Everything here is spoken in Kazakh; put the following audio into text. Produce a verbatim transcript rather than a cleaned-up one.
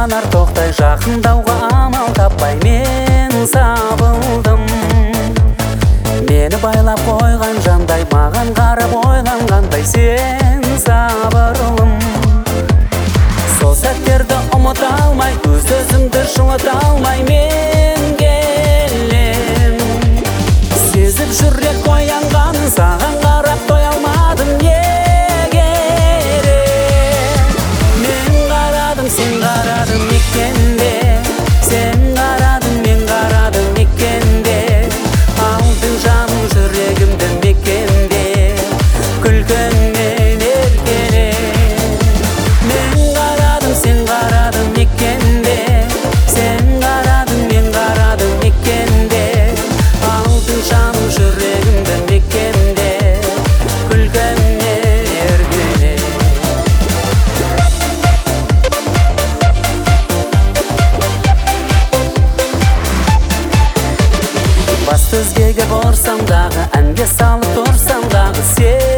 жанар тоқтай жақындауға амал таппай мен сабылдым. Мені байлап қойған жандай маған қарап ойланғандай сен сабырлым. Сол сәттерді ұмыта алмай, өз өзімді жылыта алмай мен келем. Сезіп жүрек оянғанын саған қарап тоя алмадым неге? Мен қарадым, сен қарадың мекенде, сен қарадың, мен қарадым мекенде. Алдың жаным жүрегімді мекенде, күлкіңмен еркеле. Мен қарадым, сен қарадың мекенде, сен қарадың, мен қарадым мекенде. Алдың жаным жүрегімді мекенде, күлкіңмен еркеле. Басты өзгеге бұрсам дағы, әнге салып тұрсам дағы, сен